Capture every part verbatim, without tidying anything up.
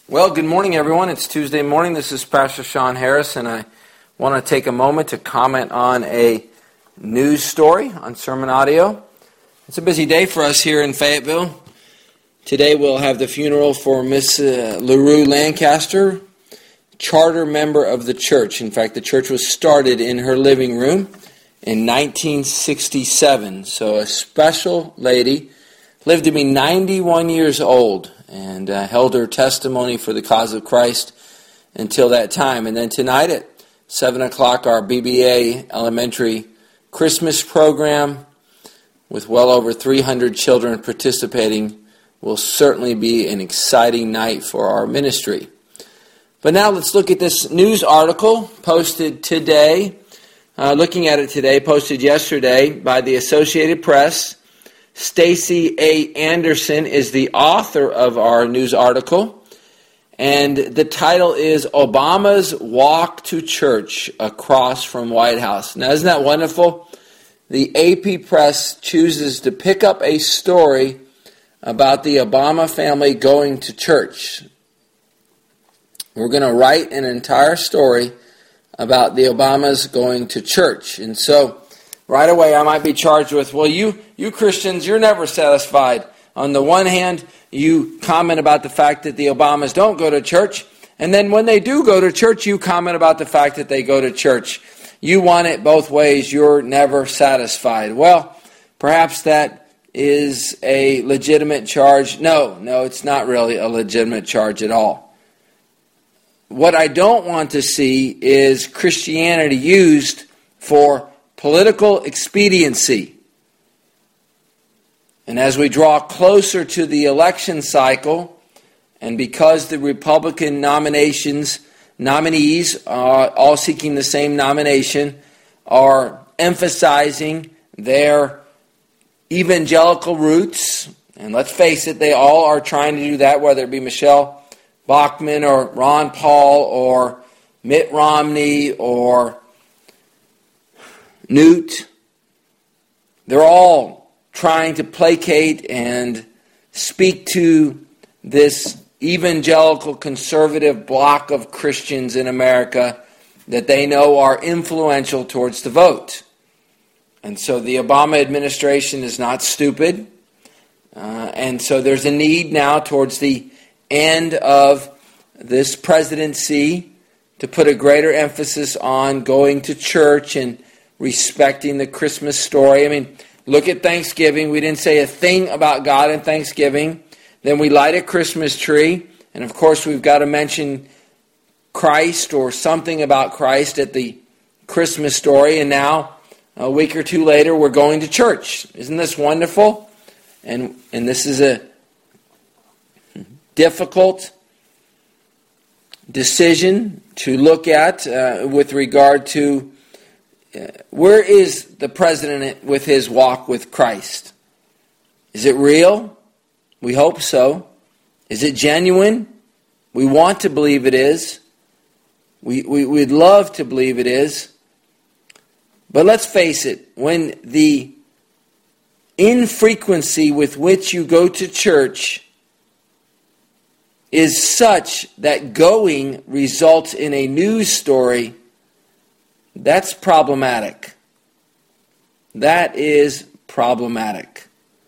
Well, good morning, everyone. It's Tuesday morning. This is Pastor Sean Harris, and I want to take a moment to comment on a news story on Sermon Audio. It's a busy day for us here in Fayetteville. Today we'll have the funeral for Miss uh, LaRue Lancaster, charter member of the church. In fact, the church was started in her living room in nineteen sixty-seven. So a special lady, lived to be ninety-one years old, and uh, held her testimony for the cause of Christ until that time. And then tonight at seven o'clock, our B B A Elementary Christmas program with well over three hundred children participating will certainly be an exciting night for our ministry. But now let's look at this news article posted today, uh, looking at it today, posted yesterday by the Associated Press. Stacy A. Anderson is the author of our news article, and the title is Obama's Walk to Church Across from White House. Now, isn't that wonderful? The A P Press chooses to pick up a story about the Obama family going to church. We're going to write an entire story about the Obamas going to church. And so, right away, I might be charged with, well, you, you Christians, you're never satisfied. On the one hand, you comment about the fact that the Obamas don't go to church, and then when they do go to church, you comment about the fact that they go to church. You want it both ways. You're never satisfied. Well, perhaps that is a legitimate charge. No, no, it's not really a legitimate charge at all. What I don't want to see is Christianity used for political expediency. And as we draw closer to the election cycle, and because the Republican nominations, nominees, uh, all seeking the same nomination, are emphasizing their evangelical roots, and let's face it, they all are trying to do that, whether it be Michelle Bachmann or Ron Paul or Mitt Romney or Newt. They're all trying to placate and speak to this evangelical conservative bloc of Christians in America that they know are influential towards the vote. And so the Obama administration is not stupid. Uh, and so there's a need now towards the end of this presidency to put a greater emphasis on going to church and respecting the Christmas story. I mean, look at Thanksgiving. We didn't say a thing about God in Thanksgiving. Then we light a Christmas tree. And of course, we've got to mention Christ or something about Christ at the Christmas story. And now, a week or two later, we're going to church. Isn't this wonderful? And, and this is a difficult decision to look at uh, with regard to uh, where is the president with his walk with Christ? Is it real? We hope so. Is it genuine? We want to believe it is. We, we, we'd love to believe it is. But let's face it, when the infrequency with which you go to church is such that going results in a news story, that's problematic. That is problematic.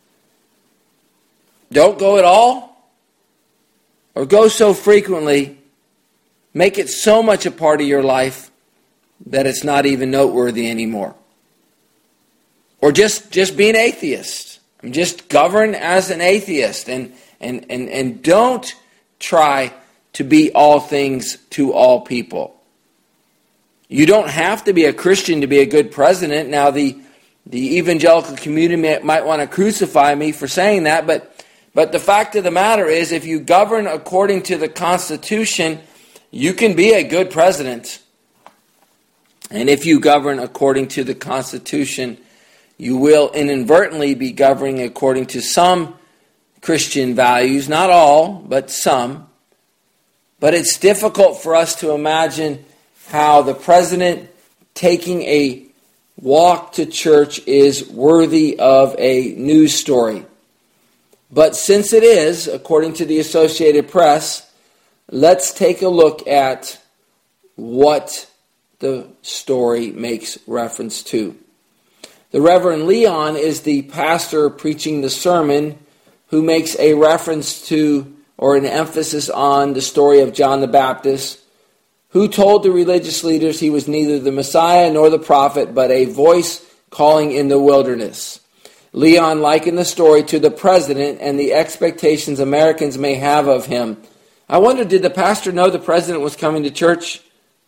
Don't go at all, or go so frequently, make it so much a part of your life that it's not even noteworthy anymore. Or just, just be an atheist. Just govern as an atheist, and, and, and, and don't try to be all things to all people. You don't have to be a Christian to be a good president. Now, the, the evangelical community may, might want to crucify me for saying that, but, but the fact of the matter is, if you govern according to the Constitution, you can be a good president. And if you govern according to the Constitution, you will inadvertently be governing according to some Christian values, not all, but some. But it's difficult for us to imagine how the president taking a walk to church is worthy of a news story. But since it is, according to the Associated Press, let's take a look at what the story makes reference to. The Reverend Leon is the pastor preaching the sermon who makes a reference to or an emphasis on the story of John the Baptist, who told the religious leaders he was neither the Messiah nor the prophet, but a voice calling in the wilderness. Leon likened the story to the president and the expectations Americans may have of him. I wonder, did the pastor know the president was coming to church?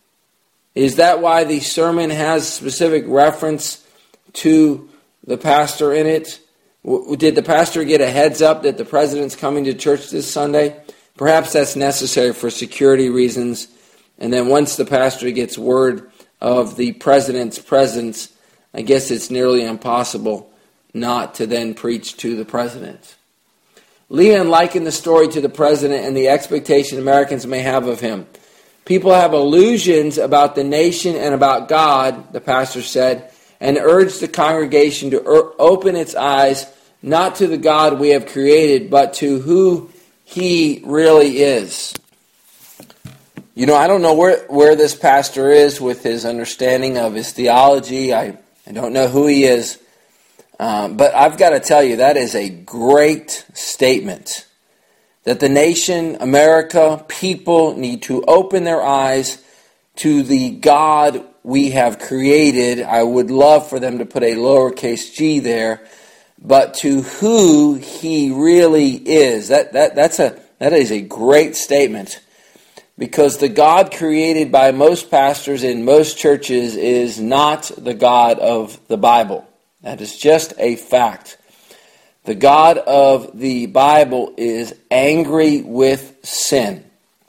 Is that why the sermon has specific reference to the pastor in it? Did the pastor get a heads up that the president's coming to church this Sunday? Perhaps that's necessary for security reasons. And then once the pastor gets word of the president's presence, I guess it's nearly impossible not to then preach to the president. Leon likened the story to the president and the expectation Americans may have of him. People have illusions about the nation and about God, the pastor said, and urged the congregation to er- open its eyes not to the God we have created, but to who he really is. You know, I don't know where, where this pastor is with his understanding of his theology. I, I don't know who he is. Um, but I've got to tell you, that is a great statement. That the nation, America, people need to open their eyes to the God we have created. I would love for them to put a lowercase g there. But to who he really is. That that that's a that is a great statement. Because the God created by most pastors in most churches is not the God of the Bible. That is just a fact. The God of the Bible is angry with sin.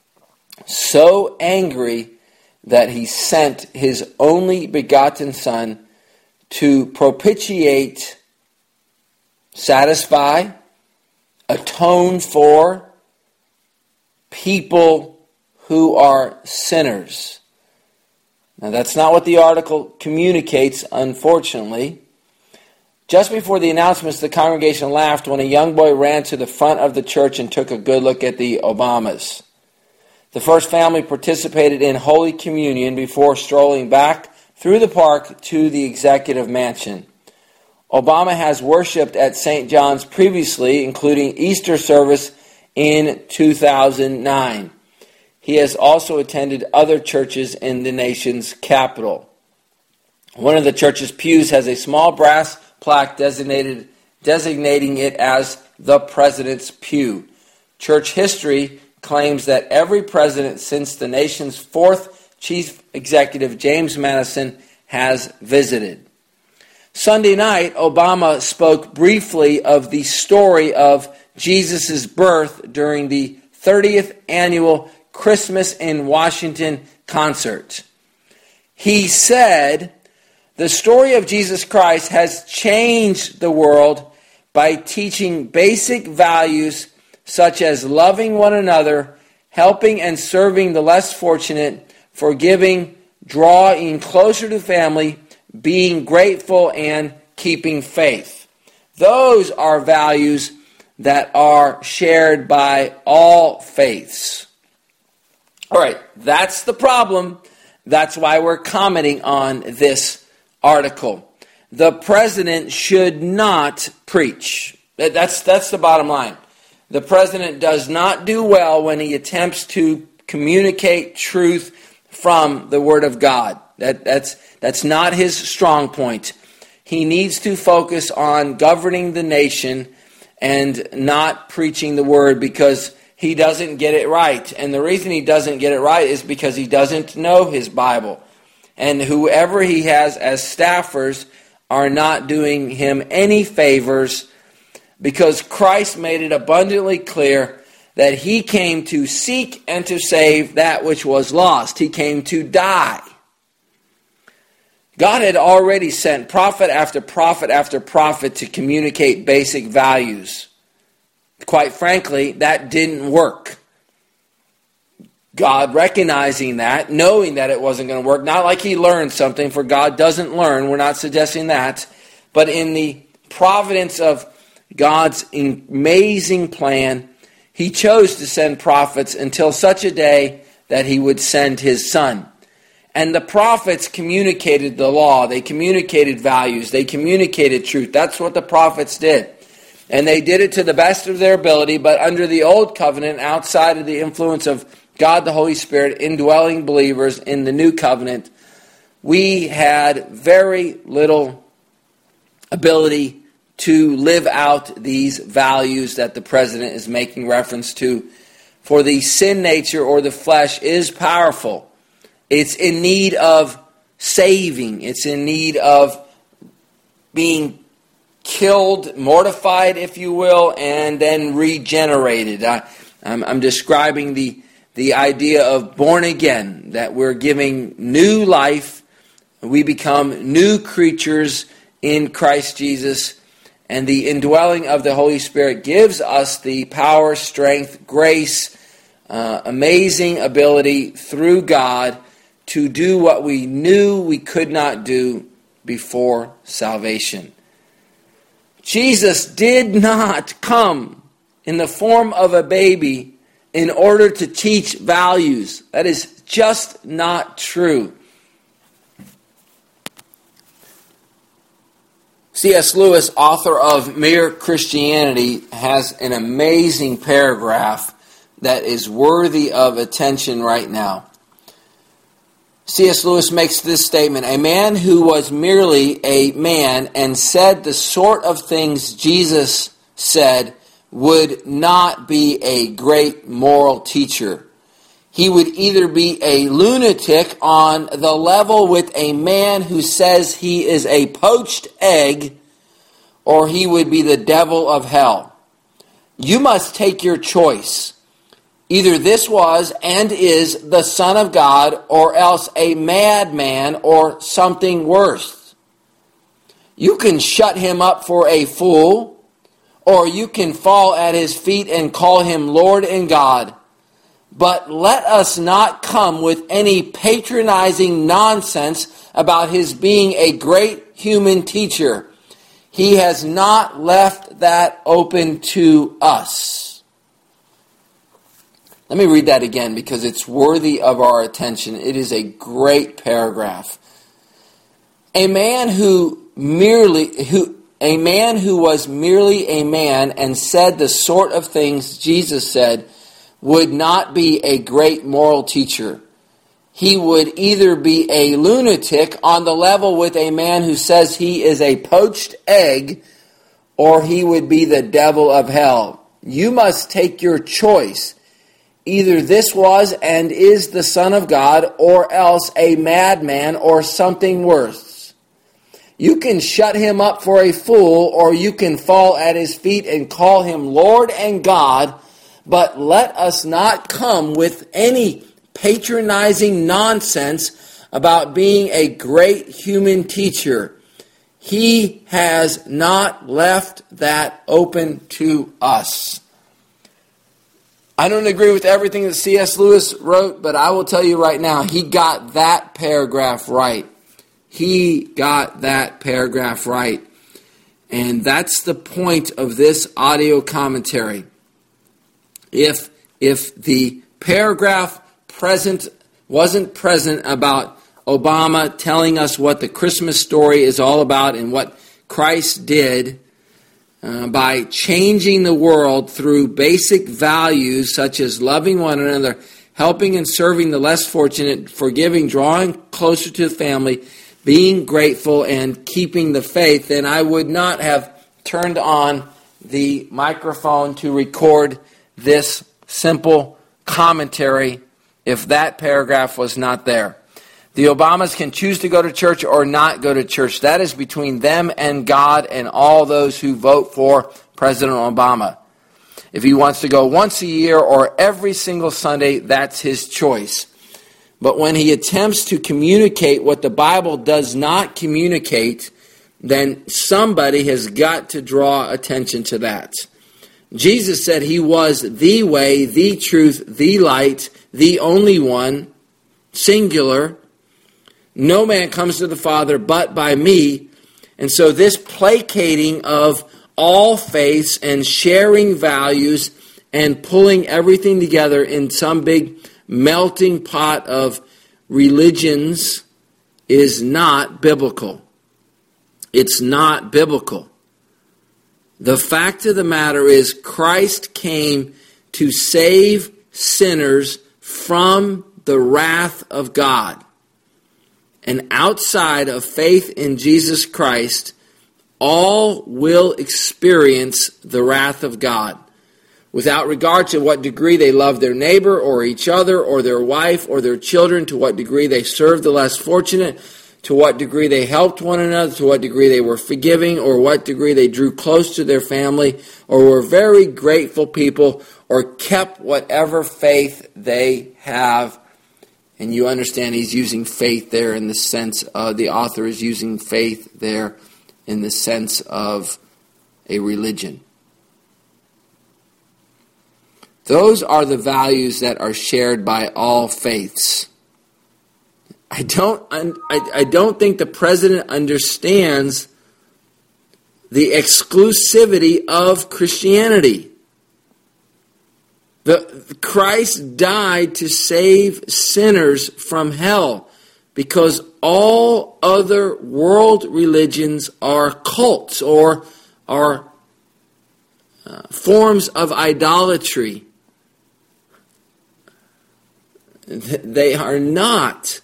So angry that he sent his only begotten Son to propitiate, satisfy, atone for people who are sinners. Now that's not what the article communicates, unfortunately. Just before the announcements, the congregation laughed when a young boy ran to the front of the church and took a good look at the Obamas. The first family participated in Holy Communion before strolling back through the park to the executive mansion. Obama has worshipped at Saint John's previously, including Easter service in two thousand nine. He has also attended other churches in the nation's capital. One of the church's pews has a small brass plaque designated designating it as the President's Pew. Church history claims that every president since the nation's fourth chief executive, James Madison, has visited. Sunday night, Obama spoke briefly of the story of Jesus' birth during the thirtieth annual Christmas in Washington concert. He said, "The story of Jesus Christ has changed the world by teaching basic values such as loving one another, helping and serving the less fortunate, forgiving, drawing closer to family, being grateful, and keeping faith." Those are values that are shared by all faiths. All right, that's the problem. That's why we're commenting on this article. The president should not preach. That's, that's the bottom line. The president does not do well when he attempts to communicate truth from the Word of God. That, that's, that's not his strong point. He needs to focus on governing the nation and not preaching the Word, because he doesn't get it right. And the reason he doesn't get it right is because he doesn't know his Bible. And whoever he has as staffers are not doing him any favors, because Christ made it abundantly clear that he came to seek and to save that which was lost. He came to die. God had already sent prophet after prophet after prophet to communicate basic values. Quite frankly, that didn't work. God recognizing that, knowing that it wasn't going to work, not like he learned something, for God doesn't learn, we're not suggesting that, but in the providence of God's amazing plan, He chose to send prophets until such a day that he would send his Son. And the prophets communicated the law. They communicated values. They communicated truth. That's what the prophets did. And they did it to the best of their ability, but under the old covenant, outside of the influence of God the Holy Spirit indwelling believers in the new covenant, we had very little ability to live out these values that the president is making reference to. For the sin nature or the flesh is powerful. It's in need of saving. It's in need of being killed, mortified, if you will, and then regenerated. I, I'm, I'm describing the, the idea of born again, that we're giving new life. We become new creatures in Christ Jesus. And the indwelling of the Holy Spirit gives us the power, strength, grace, uh, amazing ability through God to do what we knew we could not do before salvation. Jesus did not come in the form of a baby in order to teach values. That is just not true. C S Lewis, author of Mere Christianity, has an amazing paragraph that is worthy of attention right now. C S Lewis makes this statement: a man who was merely a man and said the sort of things Jesus said would not be a great moral teacher. He would either be a lunatic on the level with a man who says he is a poached egg, or he would be the devil of hell. You must take your choice. Either this was and is the Son of God, or else a madman or something worse. You can shut him up for a fool, or you can fall at his feet and call him Lord and God. But let us not come with any patronizing nonsense about his being a great human teacher. He has not left that open to us. Let me read that again because it's worthy of our attention. It is a great paragraph. A man who merely who a man who was merely a man and said the sort of things Jesus said would not be a great moral teacher. He would either be a lunatic on the level with a man who says he is a poached egg, or he would be the devil of hell. You must take your choice. Either this was and is the Son of God, or else a madman or something worse. You can shut him up for a fool, or you can fall at his feet and call him Lord and God, but let us not come with any patronizing nonsense about being a great human teacher. He has not left that open to us. I don't agree with everything that C S Lewis wrote, but I will tell you right now, he got that paragraph right. He got that paragraph right. And that's the point of this audio commentary. If, if the paragraph present wasn't present about Obama telling us what the Christmas story is all about and what Christ did uh, by changing the world through basic values such as loving one another, helping and serving the less fortunate, forgiving, drawing closer to the family, being grateful, and keeping the faith, then I would not have turned on the microphone to record this simple commentary if that paragraph was not there. The Obamas can choose to go to church or not go to church. That is between them and God and all those who vote for President Obama. If he wants to go once a year or every single Sunday, that's his choice. But when he attempts to communicate what the Bible does not communicate, then somebody has got to draw attention to that. Jesus said he was the way, the truth, the light, the only one, singular. No man comes to the Father but by me. And so this placating of all faiths and sharing values and pulling everything together in some big melting pot of religions is not biblical. It's not biblical. The fact of the matter is Christ came to save sinners from the wrath of God. And outside of faith in Jesus Christ, all will experience the wrath of God, without regard to what degree they love their neighbor or each other or their wife or their children, to what degree they serve the less fortunate, to what degree they helped one another, to what degree they were forgiving, or what degree they drew close to their family, or were very grateful people, or kept whatever faith they have. And you understand he's using faith there in the sense of, the author is using faith there in the sense of a religion. Those are the values that are shared by all faiths. I don't, I, I don't think the president understands the exclusivity of Christianity. The, Christ died to save sinners from hell because all other world religions are cults or are uh, forms of idolatry. They are not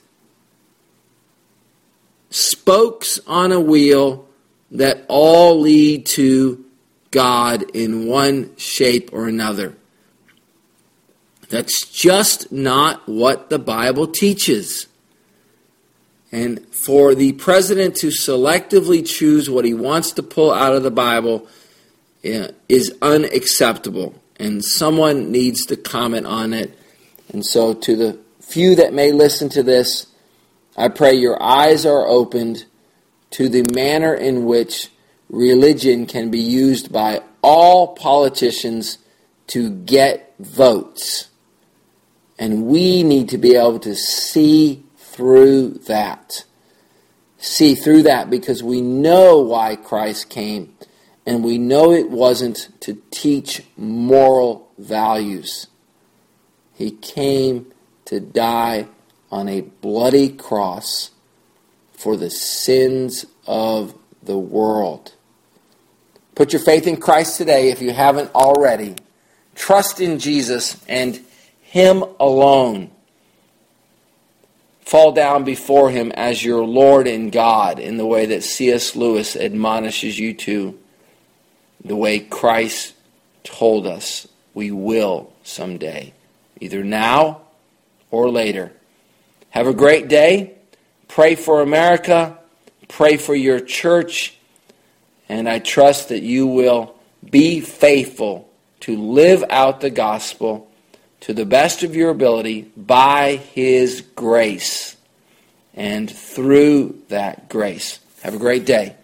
spokes on a wheel that all lead to God in one shape or another. That's just not what the Bible teaches. And for the president to selectively choose what he wants to pull out of the Bible is unacceptable. And someone needs to comment on it. And so to the few that may listen to this, I pray your eyes are opened to the manner in which religion can be used by all politicians to get votes. And we need to be able to see through that. See through that because we know why Christ came. And we know it wasn't to teach moral values. He came to die on a bloody cross for the sins of the world. Put your faith in Christ today if you haven't already. Trust in Jesus and Him alone. Fall down before Him as your Lord and God in the way that C S Lewis admonishes you to, the way Christ told us we will someday, either now or later. Have a great day. Pray for America. Pray for your church. And I trust that you will be faithful to live out the gospel to the best of your ability by His grace and through that grace. Have a great day.